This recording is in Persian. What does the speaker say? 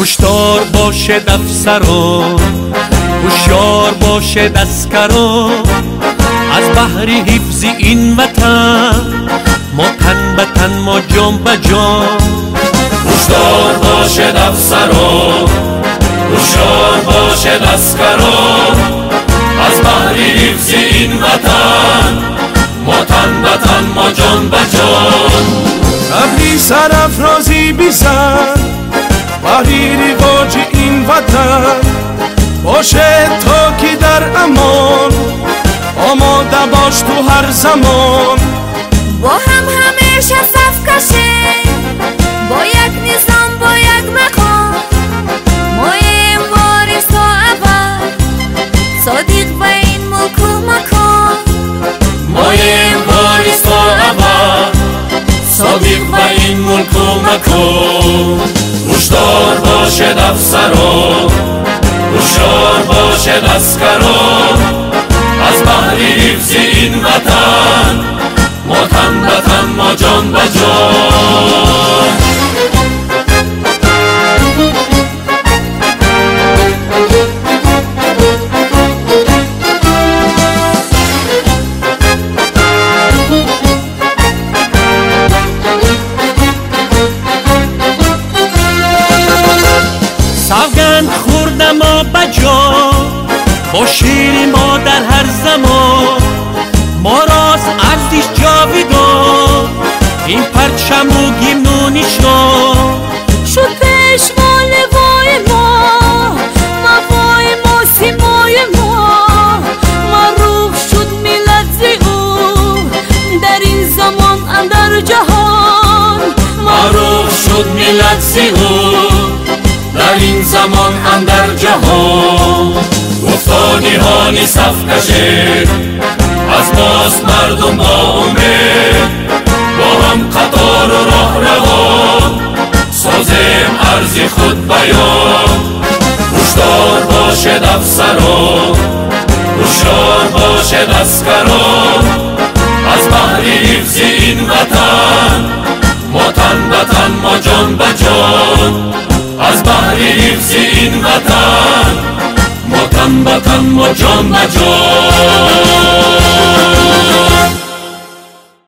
هشدار باشد افسران، هوشیار باشد اسکران، از بحر حفظ این وطن ما تن به تن ما جان به جان. هشدار باشد افسران، هوشیار باشد اسکران، از بحر حفظ این وطن ما تن به تن ما جان به جان. ابری سرافرازی بیزن بحری رواج این وطن باشه تا که در امان، آماده باش تو هر زمان. با هم همیشه صف کشیم، با یک نظام با یک مقام، مایم وارث تا ابد صادق به این ملک و مکان. مایم وارث تا ابد صادق به این ملک و مکان. هشدار باشد افسران، هوشیار باشد اسکران، از بحر حفظ این وطن ما تن به تن ما جان به جان. سوگند خوردم ما بجا با شیر ما در هر زمان، ما راست ارزش جاویدان این پرچم و گیمنو نشان. شد پیشوا لوای ما، وفای ما سیمای ما، معروف شد ملت زی او در این زمان اندر جهان. معروف شد ملت زی او در این زمان اندر جهان. گفتانی هانی صف کشید از ماست مردم با امید، با هم قطار و راه روان سازیم عرض خود بیان. هشدار باشد افسران، هوشیار باشد اسکران، از بحر حفظ این وطن ما تن به تن ما جان به جان. از بحر حفظ این وطن ما تن به تن ما جان به جان.